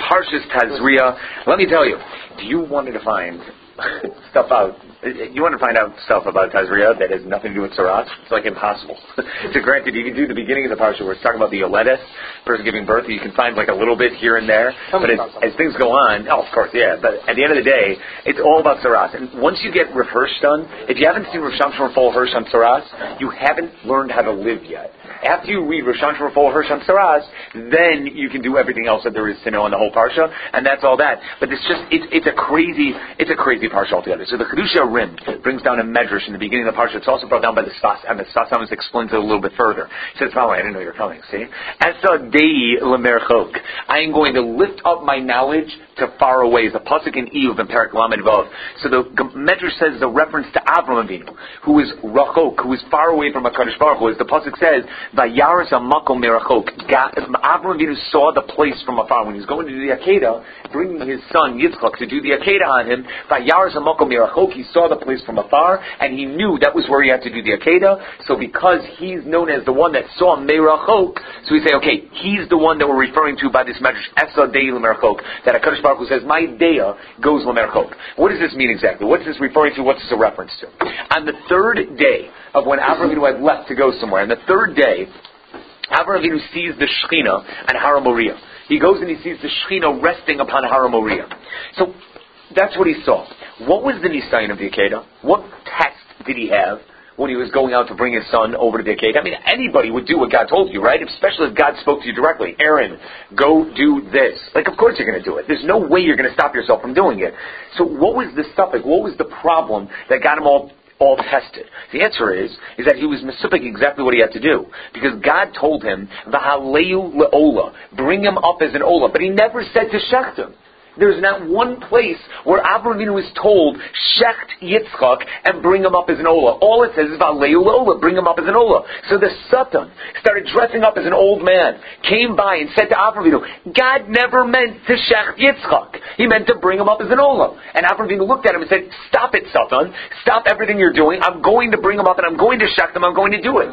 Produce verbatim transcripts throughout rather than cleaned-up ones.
Parshas Tazria. Let me tell you, do you wanted to find stuff out? You want to find out stuff about Tazria that has nothing to do with Saras? It's like impossible. So granted, you can do the beginning of the parsha where it's talking about the Yoledes, person giving birth. You can find like a little bit here and there. But as, as things go on, oh, of course, yeah. But at the end of the day, it's all about Saras. And once you get Rav Hirsch done, if you haven't seen Rav Shamshon Full Hirsch on Saras, you haven't learned how to live yet. After you read Rav Shamshon Full Hirsch on Saras, then you can do everything else that there is to know on the whole parsha, and that's all that. But it's just, it's, it's a crazy, it's a crazy parsha altogether. So the Kedusha Rim brings down a medrash in the beginning of the parsha. It's also brought down by the Sfas, and the Sfas Amos explains it a little bit further. He says, "Oh, I didn't know you were coming." See, Esa Dei Lemerchok. I am going to lift up my knowledge to far away. Is the pasuk in Iyov and Perek Lamed Vav. So the medrash says the reference to Avram Avinu, who is rachok, who is far away from HaKadosh Baruch Hu. As the pasuk says, "Vayaras Hamakom Merachok." Avram Avinu saw the place from afar when he was going to do the Akedah, bringing his son Yitzchak to do the Akedah on him. Vayaras Hamakom Merachok. He saw the place from afar, and he knew that was where he had to do the Akedah. So because he's known as the one that saw Merachok, so we say, okay, he's the one that we're referring to by this medrash, Esa Dei L'Merachok, that HaKadosh Baruch Hu says, my Deah goes L'Merachok. What does this mean exactly? What's this referring to? What's this a reference to? On the third day of when Avraham Avinu had left to go somewhere, on the third day, Avraham Avinu sees the Shechina on Har Moriah. He goes and he sees the Shechina resting upon Har Moriah. So that's what he saw. What was the nisayon of the Akedah? What test did he have when he was going out to bring his son over to the Akedah? I mean, anybody would do what God told you, right? Especially if God spoke to you directly. Aaron, go do this. Like, of course you're going to do it. There's no way you're going to stop yourself from doing it. So what was the suffix? What was the problem that got him all all tested? The answer is, is that he was misupik exactly what he had to do. Because God told him, V'haleu le'ola, bring him up as an ola. But he never said to shecht him. There's not one place where Avraham Avinu is told, shecht Yitzchak and bring him up as an ola. All it says is V'haleu le'ola, bring him up as an ola. So the Satan started dressing up as an old man, came by and said to Avraham Avinu, God never meant to shecht Yitzchak. He meant to bring him up as an ola. And Avraham Avinu looked at him and said, stop it, Satan. Stop everything you're doing. I'm going to bring him up and I'm going to shecht him. I'm going to do it.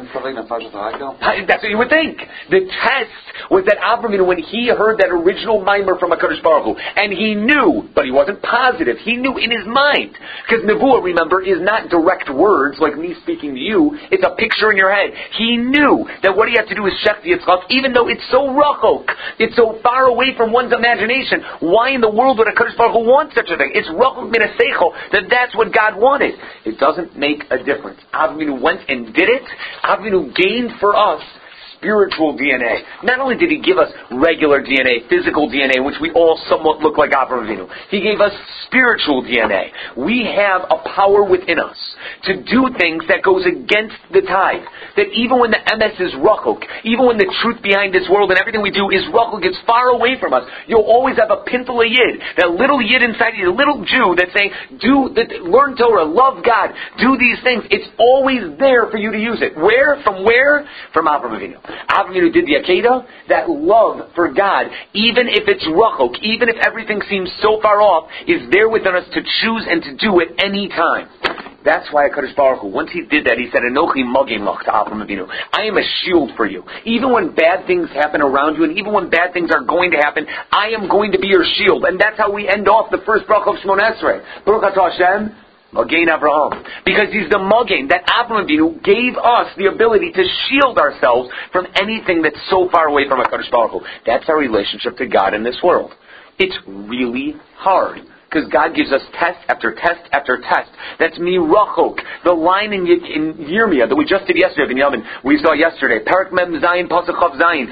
That's what you would think. The test was that Avraham Avinu, when he heard that original mimer from HaKadosh Baruch Hu, and he knew, but he wasn't positive, he knew in his mind. Because Nevuah, remember, is not direct words like me speaking to you. It's a picture in your head. He knew that what he had to do is shecht Yitzchak, even though it's so rachok, it's so far away from one's imagination. Why in the world would HaKadosh Baruch Hu want such a thing? It's rachok min haseichel, that that's what God wanted. It doesn't make a difference. Avinu went and did it. Avinu gained for us spiritual D N A. Not only did he give us regular D N A, physical D N A, which we all somewhat look like Avraham Avinu, he gave us spiritual D N A. We have a power within us to do things that goes against the tide. That even when the M S is rachok, even when the truth behind this world and everything we do is rachok, it's far away from us, you'll always have a pintel yid, that little yid inside you, the little Jew that's saying, do, that, learn Torah, love God, do these things. It's always there for you to use it. Where? From where? From Avraham Avinu. Avraham Avinu did the Akedah. That love for God, even if it's rachok, even if everything seems so far off, is there within us to choose and to do it any time. That's why HaKadosh Baruch Hu, once he did that, he said, Anochi magin lach to Avraham Avinu. I am a shield for you. Even when bad things happen around you, and even when bad things are going to happen, I am going to be your shield. And that's how we end off the first bracha of Shmon Esrei. Baruch atah Hashem, Magain Avraham. Because he's the Magain that Avraham Avinu gave us the ability to shield ourselves from anything that's so far away from HaKadosh Baruch Hu. That's our relationship to God in this world. It's really hard. Because God gives us test after test after test. That's mi rachok. The line in, in Yirmiyah that we just did yesterday, Binyamin, we saw yesterday. Parak mem zayin pasuk chav zayin.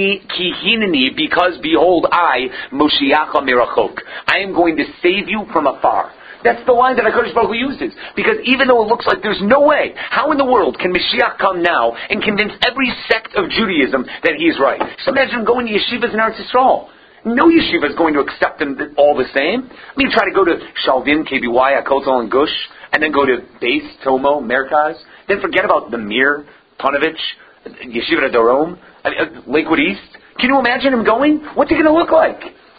Ki hineni, because behold I, Moshiacha mirachok. I am going to save you from afar. That's the line that HaKadosh Baruch Hu uses. Because even though it looks like there's no way, how in the world can Mashiach come now and convince every sect of Judaism that he's right? So imagine going to yeshivas in Eretz Yisrael. No yeshiva is going to accept them all the same. I mean, try to go to Shalvim, K B Y, Akotel, and Gush, and then go to Beis, Tomo, Merkaz. Then forget about the Mir, Panovich, Yeshiva Dorom, I mean, Lakewood East. Can you imagine him going? What's he going to look like?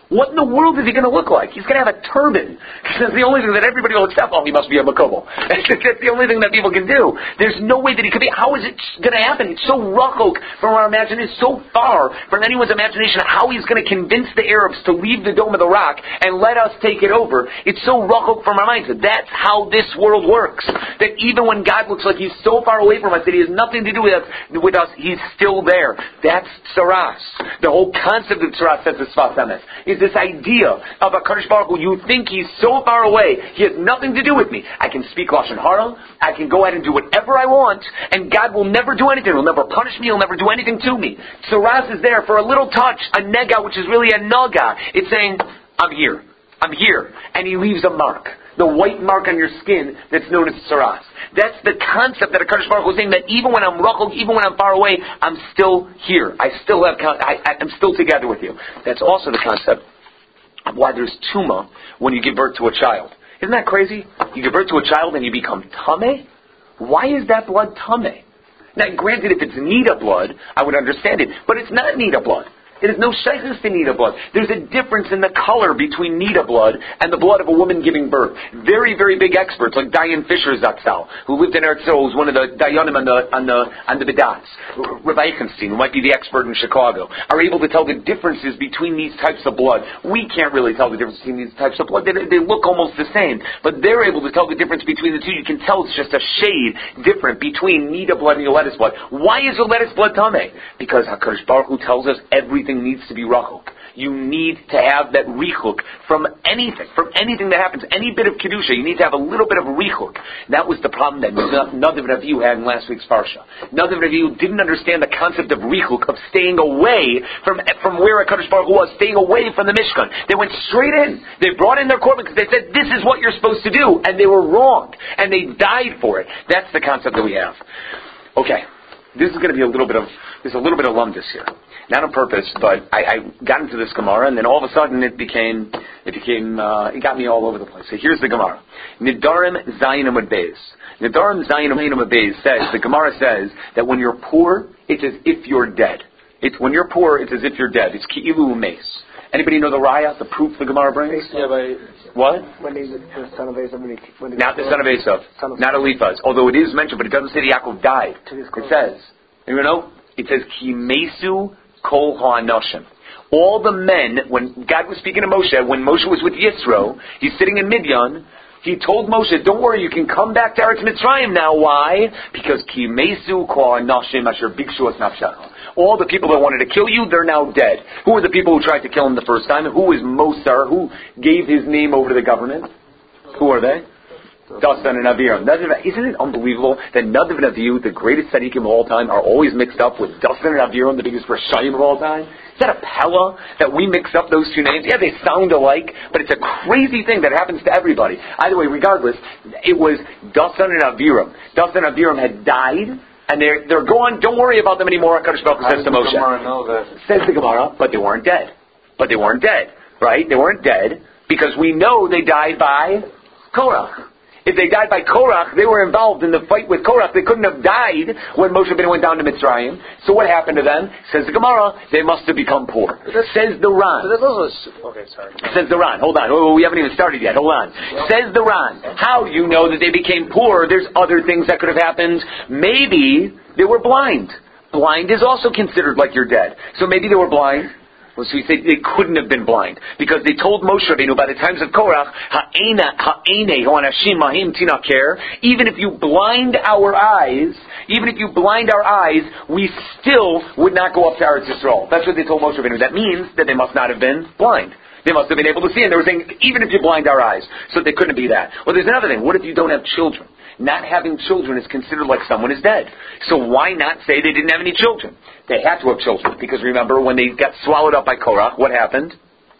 What in the world is he going to look like? He's going to have a turban. Because that's the only thing that everybody will accept. Oh, he must be a Makobo. That's the only thing that people can do. There's no way that he could be. How is it going to happen? It's so rachok from our imagination. It's so far from anyone's imagination how he's going to convince the Arabs to leave the Dome of the Rock and let us take it over. It's so rachok from our minds. That's how this world works. That even when God looks like he's so far away from us that he has nothing to do with us, with us he's still there. That's tsaras. The whole concept of tsaras, says the Sfas Emes, is this idea of a Kadosh Baruch Hu. You think he's so far away, he has nothing to do with me. I can speak Lashon Hara, I can go ahead and do whatever I want, and God will never do anything. He'll never punish me, he'll never do anything to me. Tsaras is there for a little touch, a nega, which is really a naga. It's saying, I'm here, I'm here, and he leaves a mark. The white mark on your skin that's known as tsaras. That's the concept that HaKadosh Baruch Hu is saying, that even when I'm rachok, even when I'm far away, I'm still here. I still have, I, I'm still together with you. That's also the concept of why there's tuma when you give birth to a child. Isn't that crazy? You give birth to a child and you become tameh? Why is that blood tameh? Now, granted, if it's Nida blood, I would understand it, but it's not Nida blood. It is no shaykhus to Nida blood. There's a difference in the color between Nida blood and the blood of a woman giving birth. Very, very big experts like Diane Fisher Zatzal, who lived in Eretz Yisrael, who's one of the Dayanim on the on the on the Bidats. Rabbi Eichenstein, who might be the expert in Chicago, are able to tell the differences between these types of blood. We can't really tell the difference between these types of blood. They, they look almost the same, but they're able to tell the difference between the two. You can tell it's just a shade different between Nida blood and Yoletis blood. Why is Yoletis blood tameh? Because HaKadosh Baruch Hu tells us everything needs to be rachok. You need to have that richuk from anything, from anything that happens, any bit of kedusha. You need to have a little bit of richuk. That was the problem that Nadav and Avihu had in last week's parsha. Nadav and Avihu didn't understand the concept of richuk, of staying away from from where HaKadosh Baruch Hu was, staying away from the Mishkan. They went straight in. They brought in their korban because they said, "This is what you're supposed to do," and they were wrong, and they died for it. That's the concept that we have. Okay, this is going to be a little bit of there's a little bit of lumdus here. Not on purpose, but I, I got into this Gemara, and then all of a sudden it became, it became, uh, it got me all over the place. So here's the Gemara. Nidarim Zayin Amud Beis. Nidarim Zayin Amud Beis says, the Gemara says that when you're poor, it's as if you're dead. It's when you're poor, it's as if you're dead. It's Ki'ilu Umeis. Anybody know the raya, the proof the Gemara brings? Yeah, by what? When he's the son of Esav. Not the son of Esav. Not Eliphaz. Although it is mentioned, but it doesn't say that Yaakov died. It says, you know, it says Kimesu Kol ha'anoshim. All the men, when God was speaking to Moshe, when Moshe was with Yisro, he's sitting in Midian, he told Moshe, don't worry, you can come back to Eretz Mitzrayim now. Why? Because Ki mesu kol ha'anoshim asher bikshu es nafshecha. All the people that wanted to kill you, they're now dead. Who were the people who tried to kill him the first time? Who was Mosar? Who gave his name over to the government? Who are they? Dastan and Aviram. Isn't it unbelievable that Nadav and Avihu, the greatest tzaddikim of all time, are always mixed up with Dastan and Aviram, the biggest Rashayim of all time? Is that a pella that we mix up those two names? Yeah, they sound alike, but it's a crazy thing that happens to everybody. Either way, regardless, it was Dastan and Aviram. Dastan and Aviram had died, and they're, they're gone. Don't worry about them anymore. HaKadosh Baruch Hu says to Moshe. Know that? Says the Gemara, but they weren't dead. But they weren't dead, right? They weren't dead because we know they died by Korach. If they died by Korach, they were involved in the fight with Korach. They couldn't have died when Moshe Rabbeinu went down to Mitzrayim. So what happened to them? Says the Gemara, they must have become poor. Says the Ran. Okay, sorry. Says the Ran. Hold on. Oh, we haven't even started yet. Hold on. Yep. Says the Ran. How do you know that they became poor? There's other things that could have happened. Maybe they were blind. Blind is also considered like you're dead. So maybe they were blind. Well, so you say they couldn't have been blind because they told Moshe Rabbeinu by the times of Korach, ha'ena ha'ene ho'anashim mahim tinaker. Even if you blind our eyes, even if you blind our eyes, we still would not go up to Eretz Yisrael. That's what they told Moshe Rabbeinu. That means that they must not have been blind. They must have been able to see, and they were saying even if you blind our eyes, so they couldn't be that. Well, there's another thing. What if you don't have children? Not having children is considered like someone is dead. So why not say they didn't have any children? They had to have children. Because remember, when they got swallowed up by Korach, what happened?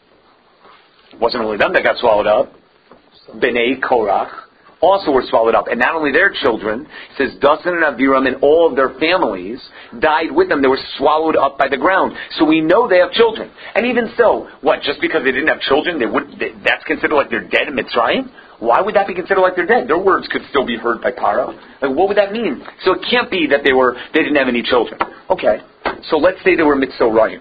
It wasn't only them that got swallowed up. Bnei Korach also were swallowed up. And not only their children, it says Dasan and Aviram and all of their families died with them. They were swallowed up by the ground. So we know they have children. And even so, what, just because they didn't have children, they would, they, that's considered like they're dead in Mitzrayim? Why would that be considered like they're dead? Their words could still be heard by Paro. Like, what would that mean? So it can't be that they were they didn't have any children. Okay, so let's say they were Mitzorayim.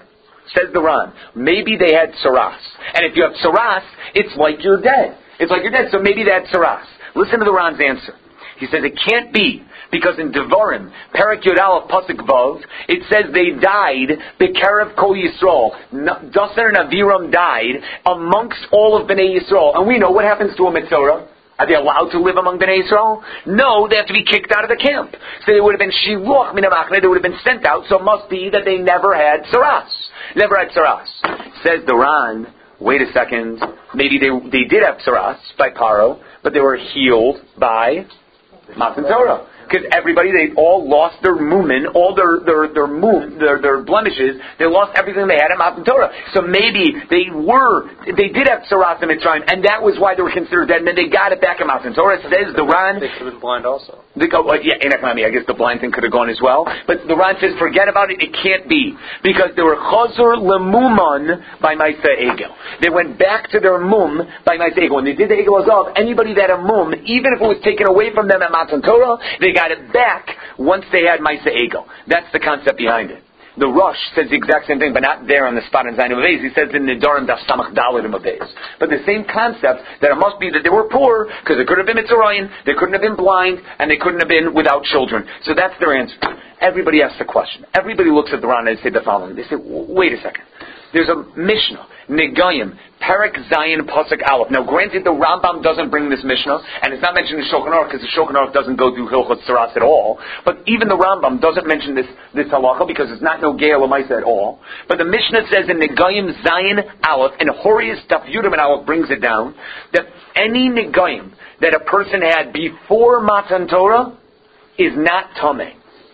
says the Ran, maybe they had tsaras. And if you have tsaras, it's like you're dead. It's like you're dead, so maybe they had tsaras. Listen to the Ran's answer. He says it can't be, because in Devarim, Perek Yod Aleph Pasuk Vav, it says they died, B'kerev Kol Yisrael. Dasan and Aviram died amongst all of Bnei Yisrael. And we know what happens to a Mitzorah. Are they allowed to live among Bnei Yisrael? No, they have to be kicked out of the camp. So they would have been Shiluach Min HaMachne, they would have been sent out, so it must be that they never had Tsaras. Never had Tsaras. Says the Ran, wait a second, maybe they they did have Tsaras by Paro, but they were healed by Matan Torah. Because everybody, they all lost their mumin, all their their their mum, their their blemishes. They lost everything they had at Matan Torah. So maybe they were, they did have Tsaras in Mitzrayim, and that was why they were considered dead. And then they got it back at Matan Torah. It says the Ran. They could have been blind also. They go, well, yeah, in economy, I guess the blind thing could have gone as well. But the Ran says, forget about it. It can't be, because they were chazor lemuman by Maisa Egel. They went back to their mum by Maisa Egel. When they did the Egel Azov, anybody that had a mum, even if it was taken away from them at Matan Torah, they got it back once they had Maisa Egel. That's the concept behind it. The Rosh says the exact same thing, but not there on the spot in Zayin Mavez. He says in Nidarim Daf Samach Dalet Mavez. But the same concept, that it must be that they were poor, because they could have been Mitzrayim, they couldn't have been blind, and they couldn't have been without children. So that's their answer. Everybody asks the question. Everybody looks at the Ran and they say the following. They say, wait a second. There's a Mishnah, Negayim, Perek Zayin Pasuk Aleph. Now, granted, the Rambam doesn't bring this Mishnah, and it's not mentioned in Shulchan Aruch, because the Shulchan Aruch doesn't go through Hilchot Tsaras at all. But even the Rambam doesn't mention this this halacha, because it's not no Geil Lamaisa at all. But the Mishnah says in Negayim Zayin Aleph, and Horius Daf Yudam and Aleph brings it down, that any Negayim that a person had before Matan Torah is not Tameh.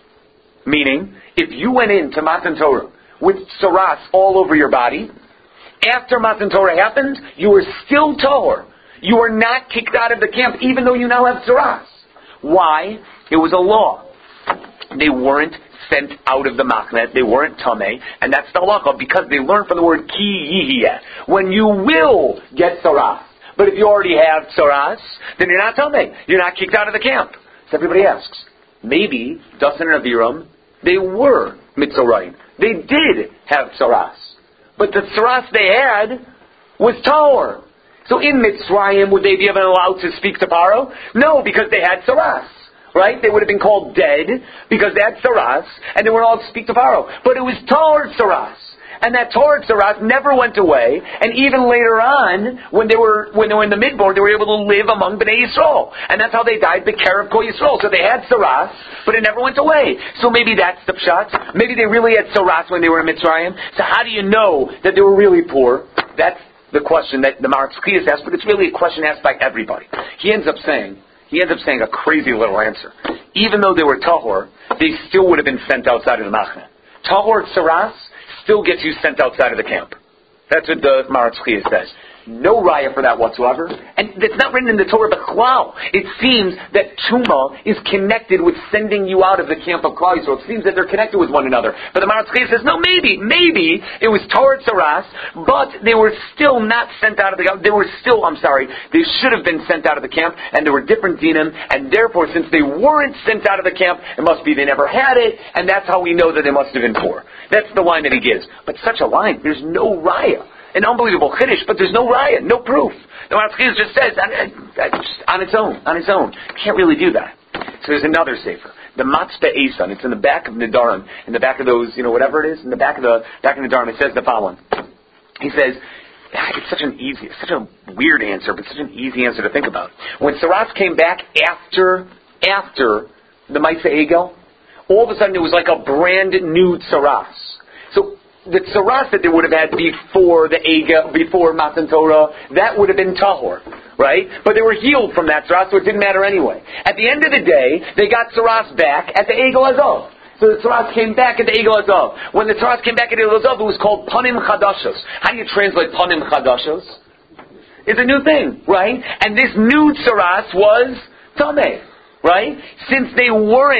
Meaning, if you went into Matan Torah with tsaras all over your body, after Matan Torah happened, you were still tahor. You were not kicked out of the camp, even though you now have tsaras. Why? It was a law. They weren't sent out of the machnet. They weren't tameh, and that's the halacha, because they learned from the word ki yihiyeh. When you will get tsaras. But if you already have tsaras, then you're not tameh. You're not kicked out of the camp. So everybody asks, maybe Dasan and Aviram, they were Mitzrayim. They did have tsaras. But the tsaras they had was tahor. So in Mitzrayim, would they be even allowed to speak to Paro? No, because they had tsaras. Right? They would have been called dead because they had tsaras, and they weren't allowed to speak to Paro. But it was tahor tsaras. And that Torah Tzaras never went away, and even later on, when they were when they were in the midboard, they were able to live among Bnei Yisrael, and that's how they died, B'kerev Kol Yisrael. So they had Tzaras, but it never went away. So maybe that's the pshat. Maybe they really had Tzaras when they were in Mitzrayim. So how do you know that they were really poor? That's the question that the Maharatz Chiyas asked, but it's really a question asked by everybody. He ends up saying, he ends up saying a crazy little answer. Even though they were tahor, they still would have been sent outside of the machne. Tahor Tzaras still gets you sent outside of the camp. That's what the Maharatz Chiyas says. No raya for that whatsoever. And it's not written in the Torah B'chlal. It seems that Tuma is connected with sending you out of the camp of Klal Yisrael. It seems that they're connected with one another. But the Maharatz Chiyas says, no, maybe, maybe it was Torah Tzaras, but they were still not sent out of the camp. They were still, I'm sorry, they should have been sent out of the camp, and there were different dinim, and therefore, since they weren't sent out of the camp, it must be they never had it, and that's how we know that they must have been poor. That's the line that he gives. But such a line, there's no raya. An unbelievable chiddush, but there's no raya, no proof. The Maharatz Chiyas just says, just on its own, on its own. Can't really do that. So there's another sefer, the Matzbeh Esan. It's in the back of Nidarim, in the back of those, you know, whatever it is, in the back of the back of Nidarim. It says the following. He says, it's such an easy, such a weird answer, but such an easy answer to think about. When Tzaras came back after after the Maisa Egel, all of a sudden it was like a brand new Tzaras. So the tzaras that they would have had before the Ega, before Matan Torah, that would have been tahor, right? But they were healed from that tzaras, so it didn't matter anyway. At the end of the day, they got tzaras back at the Egel Azov. So the tzaras came back at the Egel Azov. When the tzaras came back at the Egel Azov, it was called panim chadashos. How do you translate panim chadashos? It's a new thing, right? And this new tzaras was tameh. Right? Since they weren't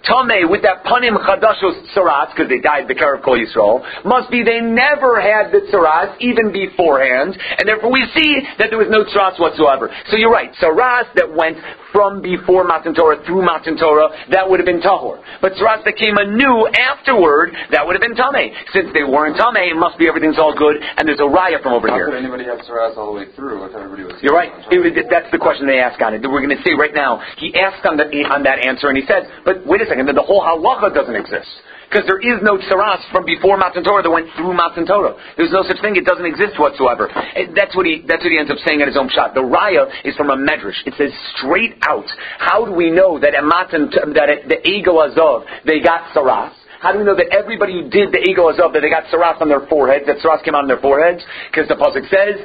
Tameh with that panim chadashos tzaras, because they died b'karev kol Yisrael, must be they never had the tzaras even beforehand, and therefore we see that there was no tzaras whatsoever. So you're right, tzaras that went from before Matan Torah through Matan Torah, that would have been tahor. But tzaras that came anew afterward, that would have been tameh. Since they weren't tameh, it must be everything's all good, and there's a raya from over How here. could anybody have tzaras all the way through if everybody was... You're right. It, that's the question they ask on it. We're going to say right now, he asked on, the, on that answer, and he said, but wait a second, then the whole halacha doesn't exist. Because there is no tzaras from before Matan Torah that went through Matan Torah. There's no such thing. It doesn't exist whatsoever. And that's what he that's what he ends up saying at his own shot. The raya is from a medrash. It says straight out, how do we know that at Matan, that at the Ego Azov, they got tzaras? How do we know that everybody who did the Ego Azov, that they got tzaras on their foreheads, that tzaras came out on their foreheads? Because the pasuk says,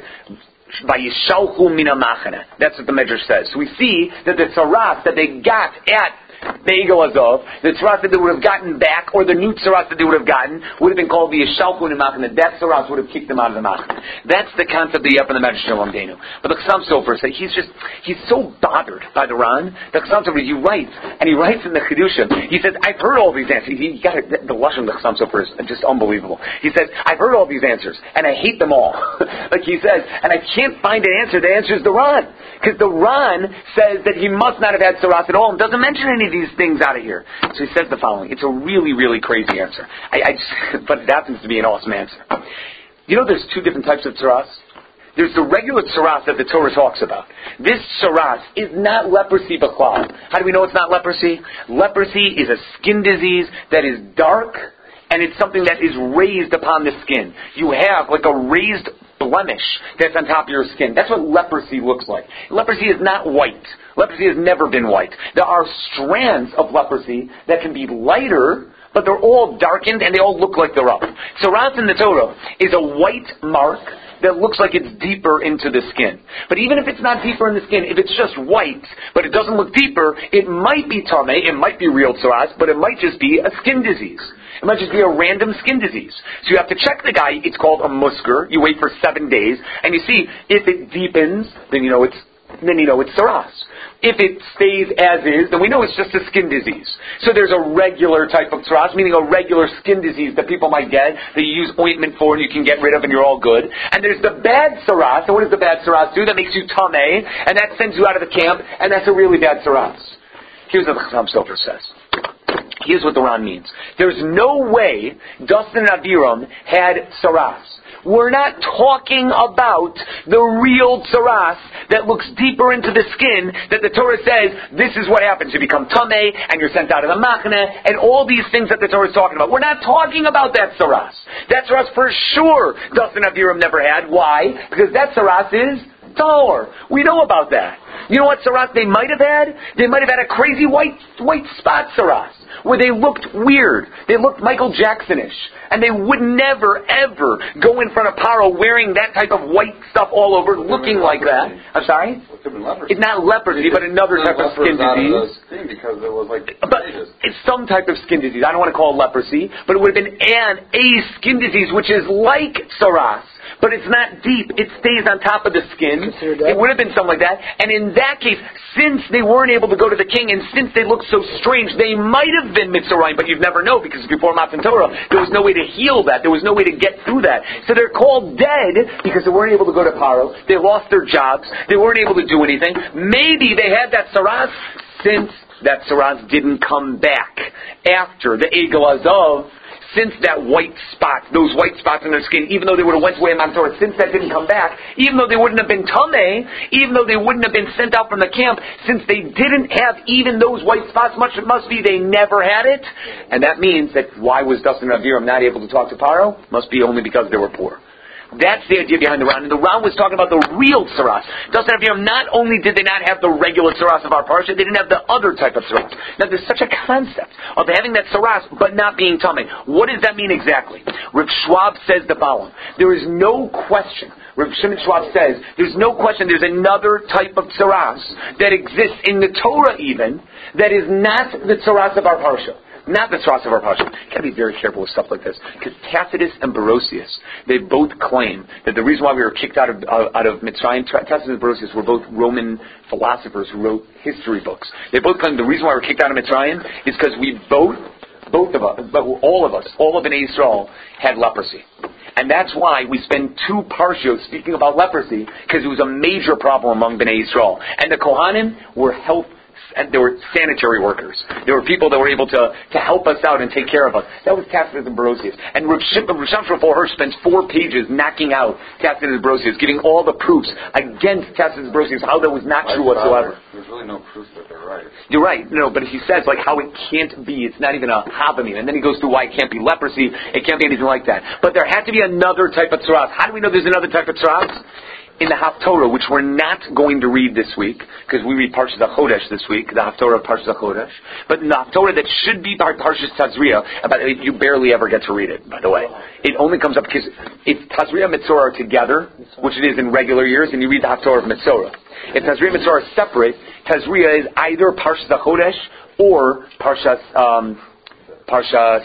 Vayishalchu mina machana. That's what the medrash says. So we see that the tzaras that they got at the Ego Azov, the tzaras that they would have gotten back, or the new tzaras that they would have gotten, would have been called the Yishalchu mina machana. That tzaras would have kicked them out of the machana. That's the concept of the Yep and the medrash Shalom Denu. But the Chassam Sofer says he's just he's so bothered by the Ran. The Chassam Sofer, he writes and he writes in the Chidushim. He says, I've heard all these answers. He, he got it, the lashon of the Chassam Sofer is just unbelievable. He says, I've heard all these answers and I hate them all. Like he says, and I can't find an answer. The answer is the Ran, because the Ran says that he must not have had tzaras at all and doesn't mention any of these things out of here. So he says the following. It's a really, really crazy answer. I, I just, but it happens to be an awesome answer. You know, there's two different types of tzaras. There's the regular tzaras that the Torah talks about. This tzaras is not leprosy b'chlal. How do we know it's not leprosy? Leprosy is a skin disease that is dark, and it's something that is raised upon the skin. You have like a raised blemish that's on top of your skin. That's what leprosy looks like. Leprosy is not white. Leprosy has never been white. There are strands of leprosy that can be lighter, but they're all darkened and they all look like they're up. Tzaras in the Torah is a white mark that looks like it's deeper into the skin. But even if it's not deeper in the skin, if it's just white, but it doesn't look deeper, it might be tameh, it might be real tzaras, but it might just be a skin disease. It might just be a random skin disease. So you have to check the guy. It's called a musker. You wait for seven days, and you see if it deepens, then you know it's then you know it's tzaras. If it stays as is, then we know it's just a skin disease. So there's a regular type of tzaras, meaning a regular skin disease that people might get, that you use ointment for and you can get rid of and you're all good. And there's the bad tzaras. And what does the bad tzaras do? That makes you tameh, and that sends you out of the camp, and that's a really bad tzaras. Here's what the Chassam Sofer says. Here's what the Ran means. There's no way Dustin and Aviram had tzaras. We're not talking about the real tzaras that looks deeper into the skin, that the Torah says, this is what happens. You become tameh, and you're sent out of the machna, and all these things that the Torah is talking about. We're not talking about that tzaras. That tzaras for sure Dustin and Aviram never had. Why? Because that tzaras is tahor. We know about that. You know what tzaras they might have had? They might have had a crazy white white spot tzaras, where they looked weird. They looked Michael Jackson-ish. And they would never, ever go in front of Paro wearing that type of white stuff all over, looking like that. I'm sorry? It's not leprosy, but another type of skin disease. Because it was like but it's some type of skin disease. I don't want to call it leprosy, but it would have been an, a skin disease, which is like tzaras. But it's not deep. It stays on top of the skin. It would have been something like that. And in that case, since they weren't able to go to the king, and since they looked so strange, they might have been Mitzrayim, but you'd never know, because before Matan Torah, there was no way to heal that. There was no way to get through that. So they're called dead because they weren't able to go to Paro. They lost their jobs. They weren't able to do anything. Maybe they had that tzaras since that tzaras didn't come back after the Egel Azov. Since that white spot, those white spots in their skin, even though they would have went away in Matan Torah, since that didn't come back, even though they wouldn't have been tameh, even though they wouldn't have been sent out from the camp, since they didn't have even those white spots, much it must be they never had it. And that means that why was Dustin and Aviram not able to talk to Paro? Must be only because they were poor. That's the idea behind the Ran. And the Ran was talking about the real tzaras. Dustin and Aviram, not only did they not have the regular tzaras of our parsha, they didn't have the other type of tzaras. Now there's such a concept of having that tzaras but not being tameh. What does that mean exactly? Rav Schwab says the following. There is no question. Rav Shimon Schwab says there's no question there's another type of tzaras that exists in the Torah even that is not the tzaras of our parsha. not the tzaras of our parsha. Got to be very careful with stuff like this, because Tacitus and Barosius, they both claim that the reason why we were kicked out of uh, out of Mitzrayim, Tacitus and Barosius were both Roman philosophers who wrote history books. They both claim the reason why we were kicked out of Mitzrayim is because we both, both of us, but all of us, all of Bnei Yisrael had leprosy. And that's why we spend two parshos speaking about leprosy, because it was a major problem among Bnei Yisrael. And the Kohanim were health, and they were sanitary workers. There were people that were able to, to help us out and take care of us. That was Tacitus and Barosius. And Rav Shimshon Hirsch spends four pages knocking out Tacitus and Barosius, giving all the proofs against Tacitus and Barosius, how that was not true whatsoever. There's really no proof that they're right. You're right. No, but he says like how it can't be. It's not even a havamim. And then he goes through why it can't be leprosy. It can't be anything like that. But there had to be another type of tzaras. How do we know there's another type of tzaras? In the Haftorah, which we're not going to read this week, because we read Parshas HaChodesh this week, the Haftorah of Parshas HaChodesh, but in the Haftorah that should be Parshas Tazria, about you barely ever get to read it, by the way. It only comes up because if Tazria and Mitzorah are together, which it is in regular years, and you read the Haftorah of Mitzorah. If Tazria and Mitzorah are separate, Tazria is either Parshas HaChodesh or Parshas, um, Parshas,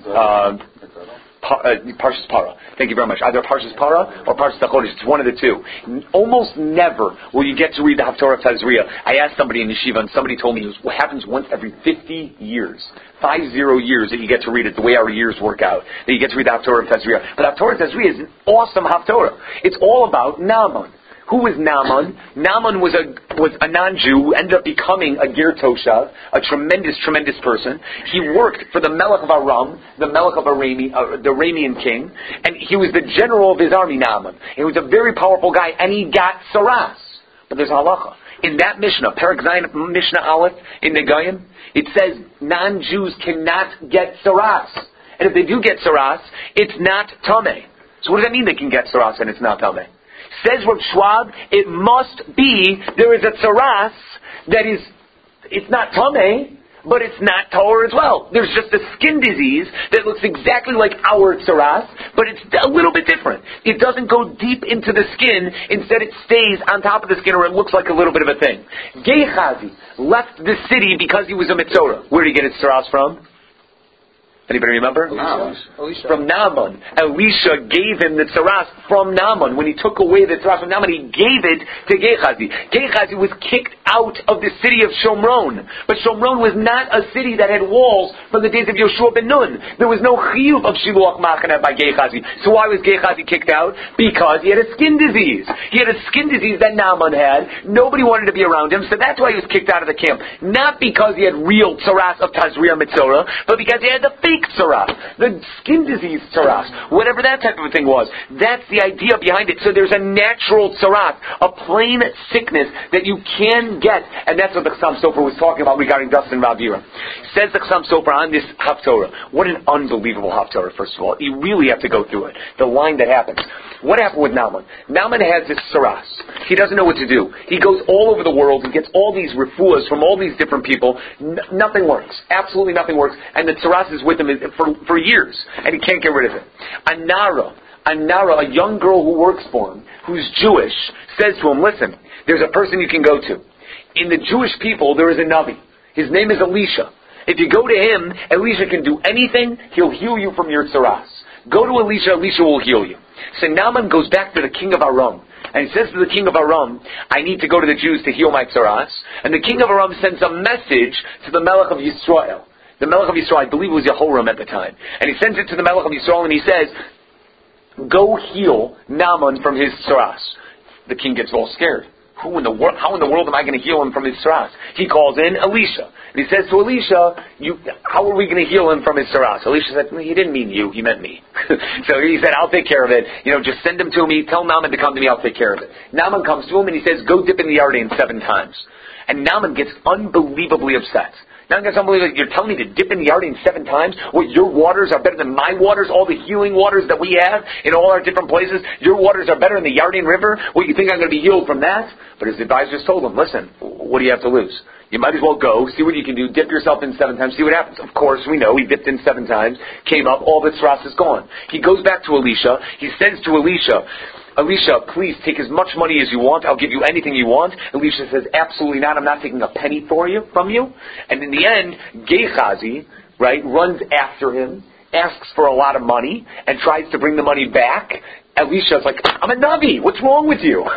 uh, Pa, uh, Parshas Para. Thank you very much. Either Parshas Para or Parshas Chodesh. It's one of the two. Almost never will you get to read the Haftorah of Tazria. I asked somebody in Yeshiva, and somebody told me it was what happens once every fifty years. Five zero years that you get to read it, the way our years work out. That you get to read the Haftorah of Tazria. But Haftorah of Tazria is an awesome Haftorah. It's all about Naaman. Who was Naaman? Naaman was a was a non-Jew who ended up becoming a Ger Toshav, a tremendous, tremendous person. He worked for the Melech of Aram, the Melech of Arami, uh, the Aramean king, and he was the general of his army, Naaman. He was a very powerful guy, and he got Saras. But there's halacha. In that Mishnah, Perek Zayin Mishnah Aleph in Negayim, it says non-Jews cannot get Saras. And if they do get Saras, it's not Tameh. So what does that mean they can get Saras and it's not Tameh? Says Rav Schwab, it must be, there is a tzaras that is, it's not tameh, but it's not tahor as well. There's just a skin disease that looks exactly like our tzaras, but it's a little bit different. It doesn't go deep into the skin, instead it stays on top of the skin, or it looks like a little bit of a thing. Gehazi left the city because he was a mitzorah. Where did he get his tzaras from? Anybody remember? Naaman. From Naaman. Elisha gave him the tzaras from Naaman. When he took away the tzaras from Naaman, he gave it to Gehazi. Gehazi was kicked out of the city of Shomron. But Shomron was not a city that had walls from the days of Yoshua ben Nun. There was no chiyuv of Shiluach Machana by Gehazi. So why was Gehazi kicked out? Because he had a skin disease. He had a skin disease that Naaman had. Nobody wanted to be around him, so that's why he was kicked out of the camp. Not because he had real tzaras of Tazria Mitzorah, but because he had the fake tzaras, the skin disease tzaras, whatever that type of a thing was. That's the idea behind it. So there's a natural tzaras, a plain sickness that you can get, and that's what the Chassam Sofer was talking about regarding dust and Ravira. Says the Chassam Sofer on this Haftorah. What an unbelievable Haftorah, first of all. You really have to go through it. The line that happens. What happened with Naaman? Naaman has this tzaras. He doesn't know what to do. He goes all over the world and gets all these refuahs from all these different people. N- nothing works. Absolutely nothing works. And the tzaras is with him for, for years. And he can't get rid of it. Anara, Anara, a young girl who works for him, who's Jewish, says to him, listen, there's a person you can go to. In the Jewish people, there is a Navi. His name is Elisha. If you go to him, Elisha can do anything. He'll heal you from your tzaras. Go to Elisha, Elisha will heal you. So Naaman goes back to the king of Aram. And he says to the king of Aram, I need to go to the Jews to heal my tzaras. And the king of Aram sends a message to the Melech of Yisrael. The Melech of Yisrael, I believe it was Yehoram at the time. And he sends it to the Melech of Yisrael and he says, go heal Naaman from his tzaras. The king gets all scared. Who in the wor- How in the world am I going to heal him from his tzaras? He calls in Elisha. And he says to Elisha, you, how are we going to heal him from his tzaras? Elisha said, he didn't mean you, he meant me. So he said, I'll take care of it. You know, just send him to me, tell Naaman to come to me, I'll take care of it. Naaman comes to him and he says, go dip in the Yarden seven times. And Naaman gets unbelievably upset. Now it's unbelievable. You're telling me to dip in the Yarden seven times? What, your waters are better than my waters? All the healing waters that we have in all our different places? Your waters are better than the Yarden River? What, you think I'm going to be healed from that? But his advisors told him, listen, what do you have to lose? You might as well go, see what you can do, dip yourself in seven times, see what happens. Of course, we know, he dipped in seven times, came up, all the tzaras is gone. He goes back to Elisha, he says to Elisha, Elisha, please take as much money as you want. I'll give you anything you want. Elisha says, absolutely not. I'm not taking a penny for you, from you. And in the end, Gehazi, right, runs after him, asks for a lot of money, and tries to bring the money back, Elisha's like, I'm a Navi, what's wrong with you?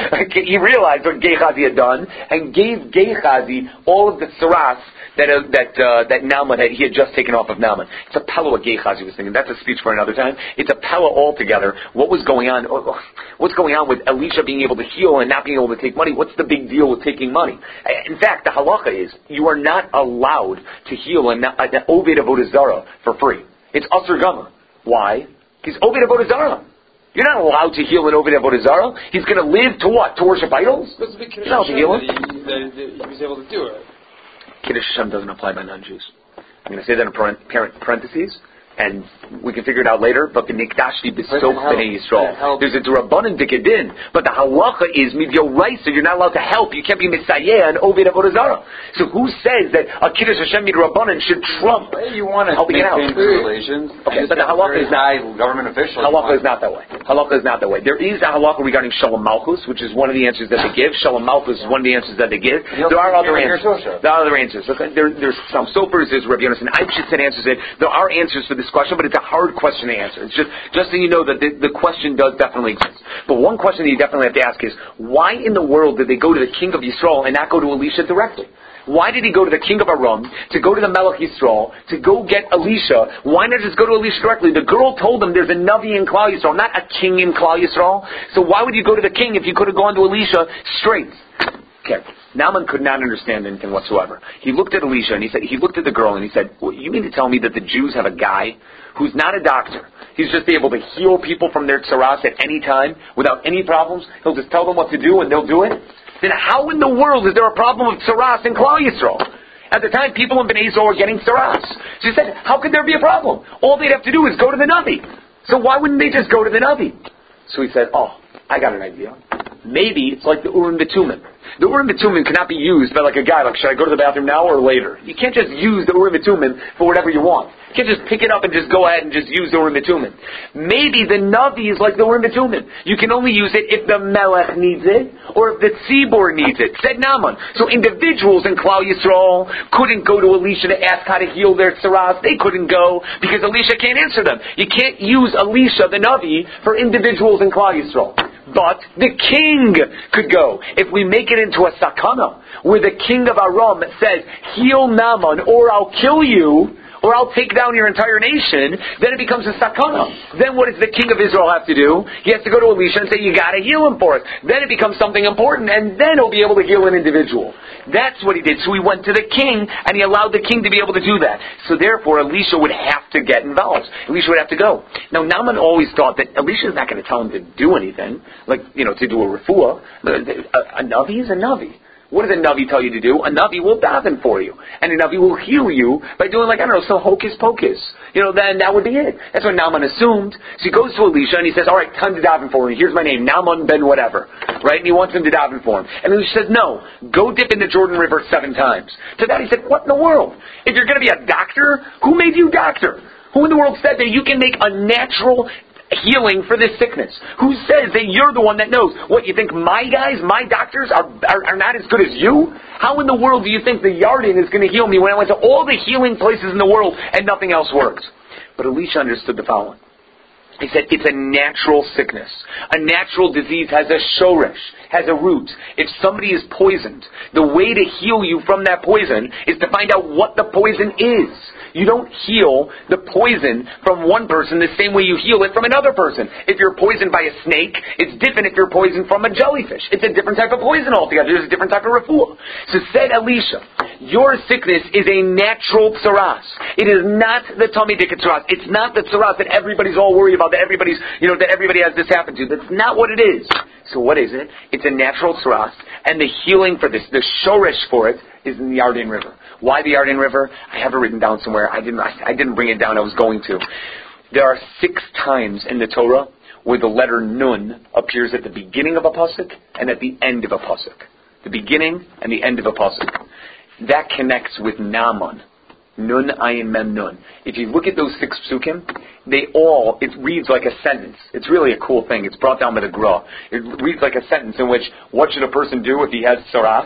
He realized what Gehazi had done, and gave Gehazi all of the saras that uh, that uh, that Naaman had, he had just taken off of Naaman. It's a pella what Gehazi was thinking. That's a speech for another time. It's a pella altogether. What was going on? What's going on with Elisha being able to heal and not being able to take money? What's the big deal with taking money? In fact, the halacha is you are not allowed to heal an Oved Avodah Zarah for free. It's Asur Gama. Why? He's Oved Avodah Zarah. You're not allowed to heal an Oved Avodah Zarah. He's going to live to what? To worship idols? That's a big Kiddush You're not allowed to heal him. Hashem that he, that, that he was able to do it. Kiddush Hashem doesn't apply by non-Jews. I'm going to say that in parentheses, and we can figure it out later, but the Nikdashti B'Sok B'nai Yisrael. There's a D'Rabbanan Dikadin, but the halacha is Midyoraisa, you're not allowed to help, you can't be Messiah and Oved Avodah Zarah. So who says that a Kiddush Hashem Midrabbanan should trump Well, you want to helping it out? maintain good relations. Okay, but the halacha is not, high government officials. halacha is not that way. Halacha is not that way. There is a halacha regarding Shalom Malchus, which is one of the answers that they give. Shalom Malchus is one of the answers that they give. There are other answers. There are other answers. Okay? There, there's some Sofers, there's Rabbi Yonasan Eibschitz that answers it. There are answers for this question, but it's a hard question to answer. It's just, just so you know that the, the question does definitely exist. But one question that you definitely have to ask is, why in the world did they go to the king of Yisrael and not go to Elisha directly? Why did he go to the king of Aram, to go to the Melech Yisrael, to go get Elisha? Why not just go to Elisha directly? The girl told him there's a Navi in Klal Yisrael, not a king in Klal Yisrael. So why would you go to the king if you could have gone to Elisha straight? Okay. Naaman could not understand anything whatsoever. He looked at Elisha and he said, he looked at the girl and he said, well, you mean to tell me that the Jews have a guy who's not a doctor? He's just able to heal people from their tsaras at any time without any problems. He'll just tell them what to do and they'll do it. Then how in the world is there a problem of tsaras in Klal Yisrael? At the time, people in Bnei Yisrael were getting tsaras. So he said, how could there be a problem? All they'd have to do is go to the Navi. So why wouldn't they just go to the Navi? So he said, oh, I got an idea. Maybe it's like the Urim B'Tumim. The Urim B'Tumim cannot be used by like a guy, like, should I go to the bathroom now or later? You can't just use the Urim B'Tumim for whatever you want. You can't just pick it up and just go ahead and just use the Urim B'Tumim. Maybe the Navi is like the Urim B'Tumim. You can only use it if the Melech needs it or if the Tzibor needs it. Said Naaman. So individuals in Klal Yisrael couldn't go to Elisha to ask how to heal their tsaras. They couldn't go because Elisha can't answer them. You can't use Elisha, the Navi, for individuals in Klal Yisrael. But the king could go. If we make it into a sakana, where the king of Aram says, heal Naaman or I'll kill you, or I'll take down your entire nation, then it becomes a sakana. Then what does the king of Israel have to do? He has to go to Elisha and say, you gotta heal him for us. Then it becomes something important, and then he'll be able to heal an individual. That's what he did. So he went to the king, and he allowed the king to be able to do that. So therefore, Elisha would have to get involved. Elisha would have to go. Now, Naaman always thought that Elisha is not going to tell him to do anything, like, you know, to do a refuah. A, a Navi is a Navi. What does a Navi tell you to do? A Navi will daven for you. And a Navi will heal you by doing, like, I don't know, some hocus pocus. You know, then that would be it. That's what Naaman assumed. So he goes to Elisha and he says, all right, time to daven for me. Here's my name, Naaman ben whatever. Right? And he wants him to daven for him. And Elisha says, no, go dip in the Jordan River seven times. To that he said, what in the world? If you're going to be a doctor, who made you doctor? Who in the world said that you can make a natural healing for this sickness? Who says that you're the one that knows? What, you think my guys, my doctors are, are, are not as good as you? How in the world do you think the Yarden is going to heal me when I went to all the healing places in the world and nothing else worked? But Elisha understood the following. He said, it's a natural sickness. A natural disease has a shoresh, has a root. If somebody is poisoned, the way to heal you from that poison is to find out what the poison is. You don't heal the poison from one person the same way you heal it from another person. If you're poisoned by a snake, it's different if you're poisoned from a jellyfish. It's a different type of poison altogether. There's a different type of refuah. So said Elisha, your sickness is a natural tsaras. It is not the tummy dick tsaras. It's not the tsaras that everybody's all worried about, that everybody's, you know, that everybody has this happen to. That's not what it is. So what is it? It's a natural tsaras, and the healing for this, the shoresh for it, is in the Yarden River. Why the Yarden River? I have it written down somewhere. I didn't. I, I didn't bring it down. I was going to. There are six times in the Torah where the letter Nun appears at the beginning of a pasuk and at the end of a pasuk. The beginning and the end of a pasuk. That connects with Naaman. Nun ayin mem nun. If you look at those six psukim, they all, it reads like a sentence. It's really a cool thing. It's brought down by the Gra. It reads like a sentence in which, what should a person do if he has tsaras?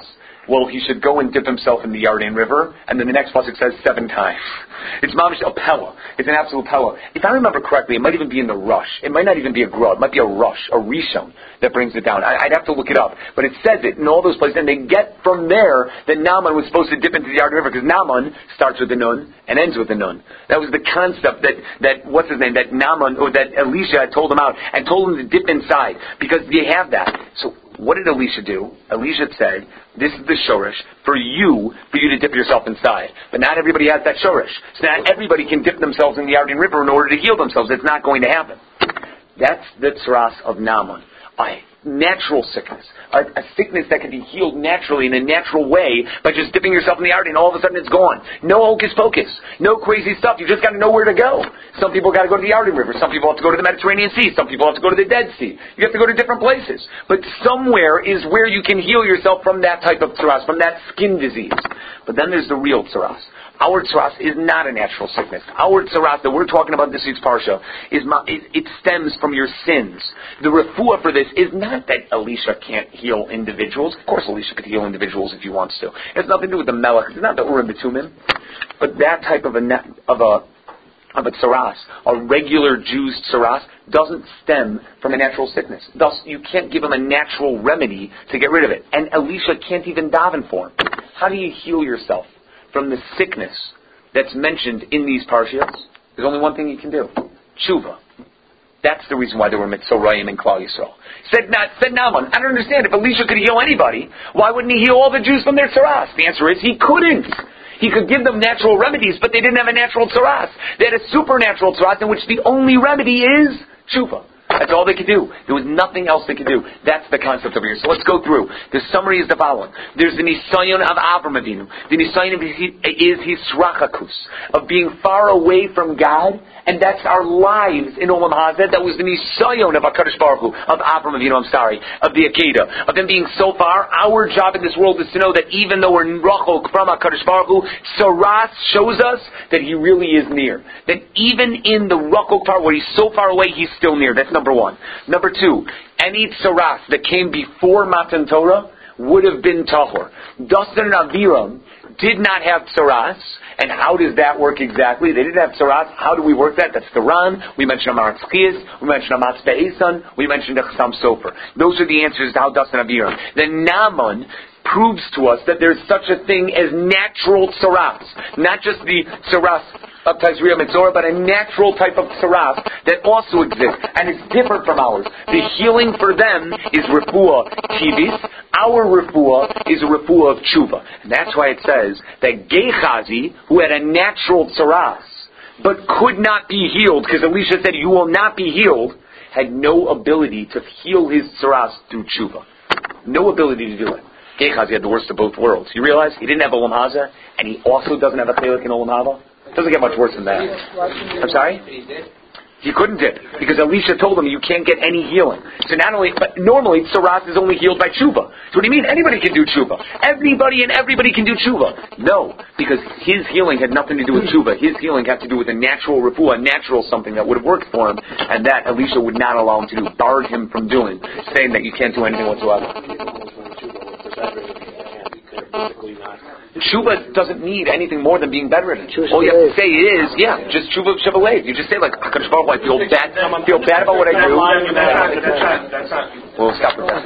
well, he should go and dip himself in the Yarden River, and then the next pasuk says seven times. It's mamish a pella. It's an absolute pella. If I remember correctly, it might even be in the rush. It might not even be a gra. It might be a rush, a rishon that brings it down. I, I'd have to look it up, but it says it in all those places, and they get from there that Naaman was supposed to dip into the Yarden River because Naaman starts with the nun and ends with the nun. That was the concept that that what's his name that Naaman or that Elisha had told him out and told him to dip inside because they have that. So what did Elisha do? Elisha said, this is the shorish for you, for you to dip yourself inside. But not everybody has that shorish. So not everybody can dip themselves in the Yarden River in order to heal themselves. It's not going to happen. That's the tzaras of Naaman. A natural sickness. A, a sickness that can be healed naturally in a natural way by just dipping yourself in the Yarden and all of a sudden it's gone. No hocus pocus. No crazy stuff. You just got to know where to go. Some people got to go to the Yarden River. Some people have to go to the Mediterranean Sea. Some people have to go to the Dead Sea. You have to go to different places. But somewhere is where you can heal yourself from that type of tzaras, from that skin disease. But then there's the real tzaras. Our tzaras is not a natural sickness. Our tzaras that we're talking about this week's parsha is it, it stems from your sins. The refuah for this is not that Elisha can't heal individuals. Of course, Elisha could heal individuals if he wants to. It has nothing to do with the melech. It's not the Urim B'tumim. But that type of a of a of a tzaras, a regular Jew's tzaras, doesn't stem from a natural sickness. Thus, you can't give him a natural remedy to get rid of it. And Elisha can't even daven for him. How do you heal yourself from the sickness that's mentioned in these parshiyos? There's only one thing you can do. Tshuva. That's the reason why there were Mitzorayim in Klal Yisrael. Said not, said Naaman, I don't understand. If Elisha could heal anybody, why wouldn't he heal all the Jews from their tzaras? The answer is he couldn't. He could give them natural remedies, but they didn't have a natural tzaras. They had a supernatural tzaras in which the only remedy is tshuva. That's all they could do. There was nothing else they could do. That's the concept over here. So let's go through. The summary is the following. There's the nisayon of Avram Avinu. The nisayon is his rachakus, of being far away from God, and that's our lives in Olam Hazeh. That was the nisayon of HaKadosh Baruch Hu, of Avram Avinu, I'm sorry, of the Akedah, of them being so far. Our job in this world is to know that even though we're rachok from HaKadosh Baruch Hu, Tzaras shows us that he really is near. That even in the rachok part where he's so far away, he's still near. That's number one. Number two, any tzaras that came before Matan Torah would have been tahor. Dasan and Aviram did not have tzaras, and how does that work exactly? They didn't have tzaras. How do we work that? That's the Ran. We mentioned Amarat Tzchias. We mentioned Amatz Be'esan. We mentioned Echsam Sofer. Those are the answers to how Dasan and Aviram. Then Naaman proves to us that there's such a thing as natural tzaras, not just the tzaras of Tazria Mitzorah, but a natural type of tzaras that also exists, and it's different from ours. The healing for them is refuah tivis. Our refuah is a refuah of tshuva, and that's why it says that Gehazi, who had a natural tzaras, but could not be healed, because Elisha said, you will not be healed, had no ability to heal his tzaras through tshuva. No ability to do it. Gehazi had the worst of both worlds. You realize he didn't have Olam Hazeh, and he also doesn't have a chelik in Olam Haba? It doesn't get much worse than that. I'm sorry? He couldn't dip, because Elisha told him you can't get any healing. So not only, but normally tzaras is only healed by tshuva. So what do you mean? Anybody can do tshuva. Everybody and everybody can do tshuva. No, because his healing had nothing to do with tshuva. His healing had to do with a natural refuah, a natural something that would have worked for him, and that Elisha would not allow him to do, barred him from doing, saying that you can't do anything whatsoever. Tshuva doesn't need anything more than being bedridden. All you have to say is, yeah, just tshuva shevalev. You just say like, HaKadosh Baruch Hu, I feel bad, feel bad about what I do. We'll stop with that.